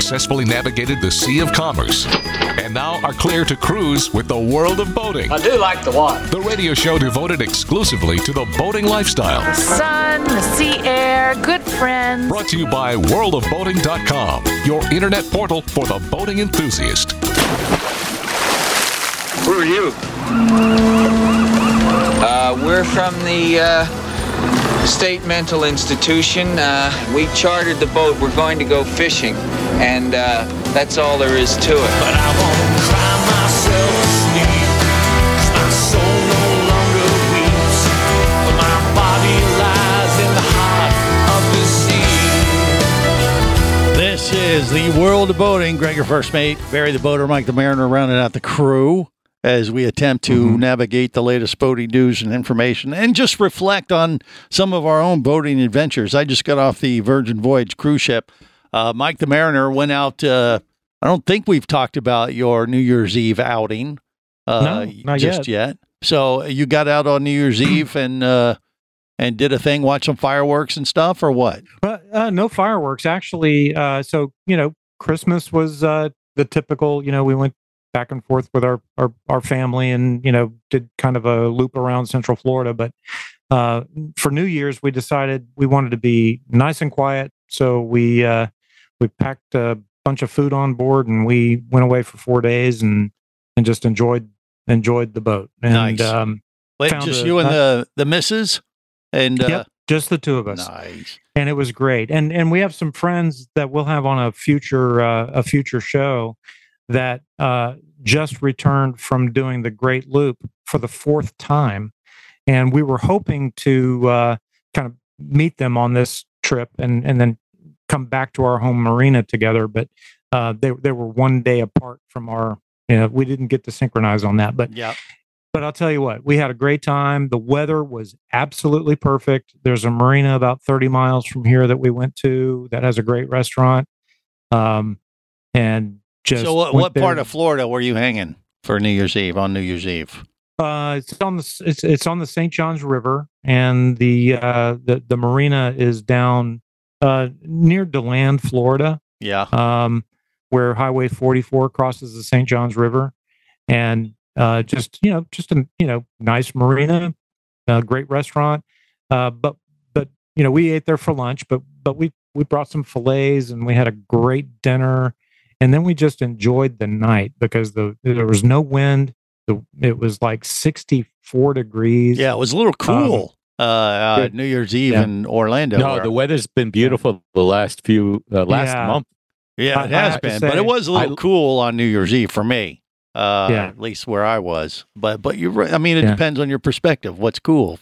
successfully navigated the Sea of Commerce and now are clear to cruise with the world of boating. I do like the water. The radio show devoted exclusively to the boating lifestyle. The sun, the sea air, good friends. Brought to you by worldofboating.com, your internet portal for the boating enthusiast. Who are you? We're from the State Mental Institution. We chartered the boat. We're going to go fishing, and that's all there is to it. But I won't cry myself to sleep, 'cause my soul no longer weeps, but my body lies in the heart of the sea. This is the world of boating. Greg, your first mate, Barry the boater, Mike the mariner, rounding out the crew as we attempt to navigate the latest boating news and information and just reflect on some of our own boating adventures. I just got off the Virgin Voyage cruise ship. Mike the mariner went out. I don't think we've talked about your New Year's Eve outing. No, not just yet. So you got out on New Year's Eve and did a thing, watch some fireworks and stuff, or what? No fireworks, actually. So, Christmas was the typical, we went back and forth with our family and, did kind of a loop around Central Florida. But for New Year's, we decided we wanted to be nice and quiet. So we packed a bunch of food on board and we went away for 4 days and just enjoyed the boat. And, Nice. Just you and the missus? And yep, just the two of us. Nice. And it was great. And we have some friends that we'll have on a future show that just returned from doing the Great Loop for the 4th time. And we were hoping to kind of meet them on this trip and then come back to our home marina together. But they were 1 day apart from our, we didn't get to synchronize on that. But yeah. But I'll tell you what, we had a great time. The weather was absolutely perfect. There's a marina about 30 miles from here that we went to that has a great restaurant. And just so what part of Florida were you hanging for New Year's Eve, on New Year's Eve? It's on the St. Johns River, and the marina is down near DeLand, Florida. Yeah. Where Highway 44 crosses the St. Johns River. And just a nice marina, great restaurant. But we ate there for lunch, but we brought some fillets and we had a great dinner, and then we just enjoyed the night because there was no wind. It was like 64 degrees. Yeah, it was a little cool. New Year's Eve in Orlando. No, the weather's been beautiful the last month. Yeah, it has been, but it was a little cool on New Year's Eve for me. At least where I was, but you're right. I mean, it depends on your perspective. What's cool?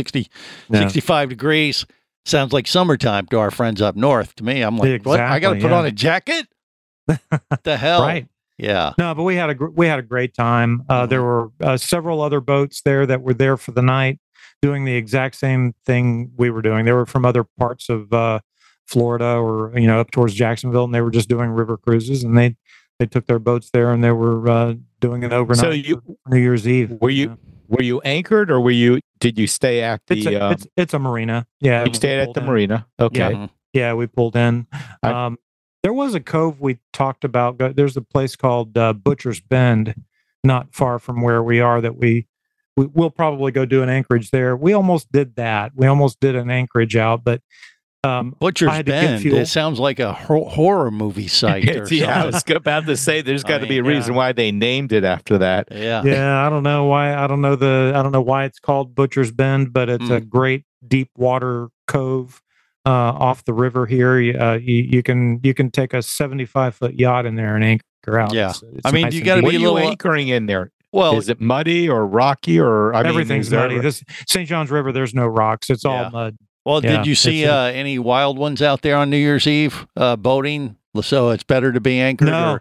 65 degrees sounds like summertime to our friends up north. To me, I'm like, exactly, what? I got to put on a jacket? What the hell? Right. Yeah. No, but we had a great time. There were several other boats there that were there for the night doing the exact same thing we were doing. They were from other parts of Florida or, up towards Jacksonville, and they were just doing river cruises, and they took their boats there and they were doing it overnight. So for New Year's Eve. Were you anchored, or did you stay at the? It's a marina. Yeah, you stayed at the marina. Okay. Yeah, we pulled in. There was a cove we talked about. There's a place called Butcher's Bend, not far from where we are. That we'll probably go do an anchorage there. We almost did that. We almost did an anchorage out, but. Butcher's Bend. It sounds like a horror movie site. I was about to say there's got to be a reason why they named it after that. Yeah. I don't know why. I don't know why it's called Butcher's Bend, but it's a great deep water cove off the river here. You can take a 75-foot yacht in there and anchor out. Yeah, it's you got to be a little anchoring in there. Well, is it muddy or rocky or everything's muddy? This St. Johns River, there's no rocks. It's all mud. Well, did you see any wild ones out there on New Year's Eve boating? So it's better to be anchored? No.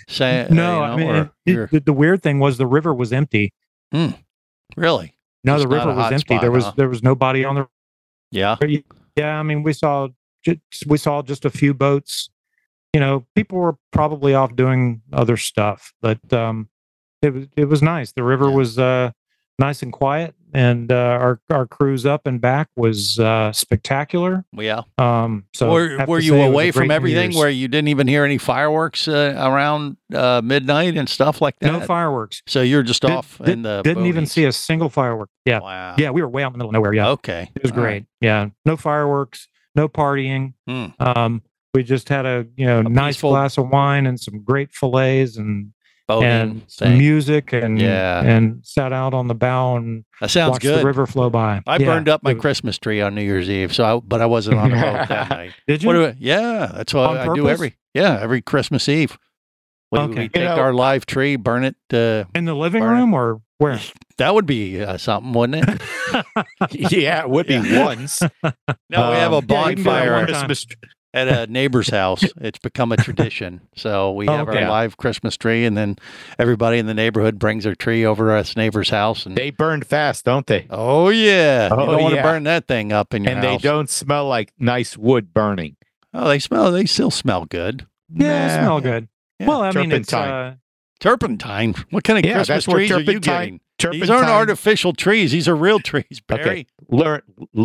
The weird thing was the river was empty. Really? No, the river was empty. There was nobody on the. Yeah. Yeah, we saw just a few boats. People were probably off doing other stuff, but it was nice. The river was nice and quiet. and our cruise up and back was spectacular. Yeah. So were you away from everything where you didn't even hear any fireworks around midnight and stuff like that? No fireworks. So you're just off in the didn't even boonies. see a single firework. Yeah. Wow. Yeah, we were way out in the middle of nowhere. Yeah. Okay. It was All great. right. Yeah. No fireworks, no partying. We just had a nice peaceful glass of wine and some great fillets and boating some thing. music and Yeah. and sat out on the bow and That sounds watched good. the river flow by. I Yeah, burned up my it was- Christmas tree on New Year's Eve, but I wasn't on a boat that night. Did you? Yeah, that's what On I do purpose? every Christmas Eve. We Okay. take our live tree, burn it. In the living burn it. room or where? That would be something, wouldn't it? Yeah, it would be once. No, we have a Yeah, you can do that bonfire one time. Christmas. at a neighbor's house. It's become a tradition. So we have Okay. our live Christmas tree, and then everybody in the neighborhood brings their tree over to this neighbor's house. And They burn fast, don't they? oh yeah, you Oh, don't want to yeah. burn that thing up in your And house. they don't smell like nice wood burning. Oh, they still smell good. Yeah, it smell good. Yeah. Well, I mean, it's Turpentine. Turpentine. What kind of Yeah, Christmas that's what trees are you getting? turpentine. These aren't artificial trees. These are real trees, Barry. Okay.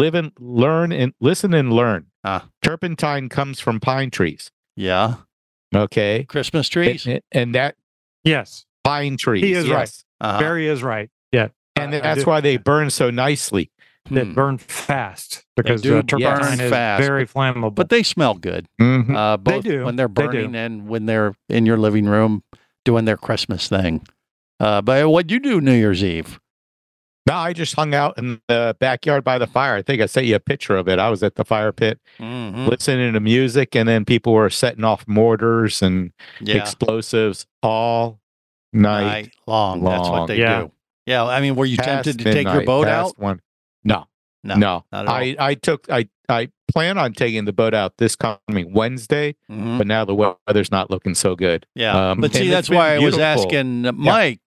Learn and listen and learn. Ah. Turpentine comes from pine trees. Yeah. Okay. Christmas trees. And that yes, pine trees. He is yes. right. Uh-huh. Barry is right. Yeah, And I that's do- why they burn so nicely. that Hmm. burn fast because do turpentine burn is fast, very flammable. But they smell good. Mhm. Both do. when they're They do. burning and when they're in your living room doing their Christmas thing. But what'd you do New Year's Eve? No, I just hung out in the backyard by the fire. I think I sent you a picture of it. I was at the fire pit Mm-hmm. listening to music, and then people were setting off mortars and Yeah. explosives all night. Night long. That's what long. they Yeah. do. Yeah. I mean, were you Past tempted to take your midnight, boat past out? One. No, No. no. not at all. I plan on taking the boat out this coming Wednesday, Mhm. but now the weather's not looking so good. Yeah, but see, and that's it's why I been was beautiful. asking Mike.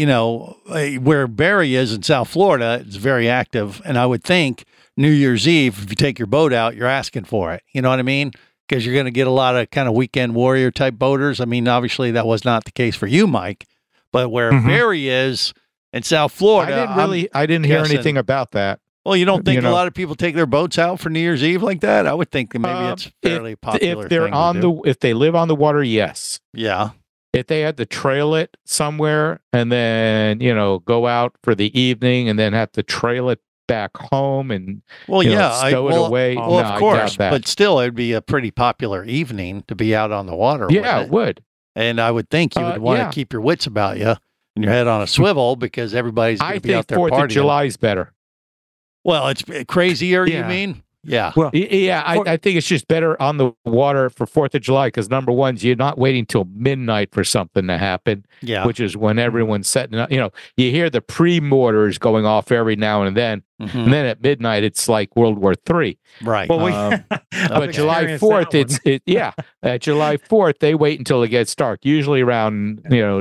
Where Barry is in South Florida, it's very active, and I would think New Year's Eve, if you take your boat out, you're asking for it. You know what I mean? Because you're going to get a lot of kind of weekend warrior type boaters. I mean, obviously that was not the case for you, Mike, but where Mhm. Barry is in South Florida, I didn't hear guessing- anything about that. Well, you don't think you a know. lot of people take their boats out for New Year's Eve like that? I would think that maybe it's fairly popular. If they're thing to on do. if they live on the water, yes. yeah. If they had to trail it somewhere and then, go out for the evening and then have to trail it back home and Well, yeah, stow it away. Well, No, I of doubt course, that. but still, it'd be a pretty popular evening to be out on the water. yeah, wouldn't it would. And I would think you would want yeah. to keep your wits about you and your head on a swivel because everybody's going I to be out think there 4th of partying. July is better. Well, it's crazier. You Yeah. mean? Yeah. well, Yeah, I think it's just better on the water for 4th of July because number one, you're not waiting till midnight for something to happen, Yeah. which is when everyone's setting up. You hear the pre-mortars going off every now and then, Mhm. and then at midnight it's like World War III. Right. well, we, Um, I've But July experienced 4th, that one. at July 4th, they wait until it gets dark. Usually around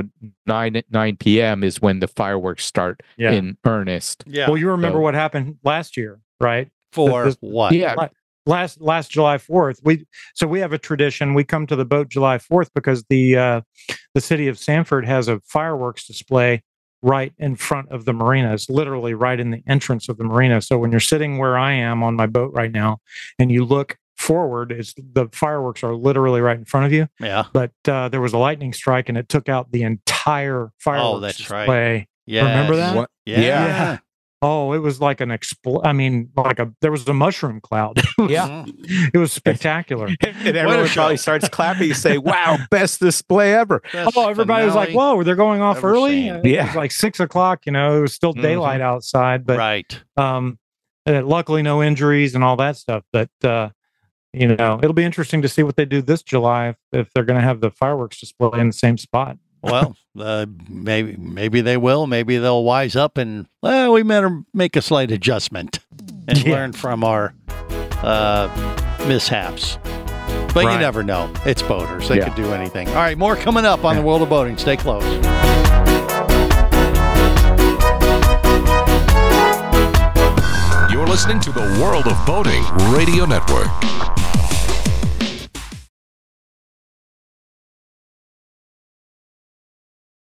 9 p.m. is when the fireworks start Yeah. in earnest. yeah. Well, you remember So- what happened last year, right? For this- what? Yeah, Last July 4th, we have a tradition. We come to the boat July 4th because the city of Sanford has a fireworks display right in front of the marina. It's literally right in the entrance of the marina. So when you're sitting where I am on my boat right now, and you look forward, the fireworks are literally right in front of you. Yeah. But there was a lightning strike, and it took out the entire fireworks that's right. display. Yeah. Remember that? What- Yeah. Yeah. Oh, it was like there was a mushroom cloud. Yeah. It was spectacular. and everyone show. probably starts clapping and say, "Wow, best display ever!" Best Oh, everybody was like, finale "Whoa, they're going off ever early." seen. It Yeah. was like 6:00. It was still daylight outside, but Right. luckily no injuries and all that stuff. But it'll be interesting to see what they do this July if they're going to have the fireworks display in the same spot. Well, maybe they will. Maybe they'll wise up and we better make a slight adjustment and Yeah. learn from our mishaps. But you Right. never know. It's boaters; they Yeah. could do anything. All right, more coming up on the World of Boating. Stay close. You're listening to the World of Boating Radio Network.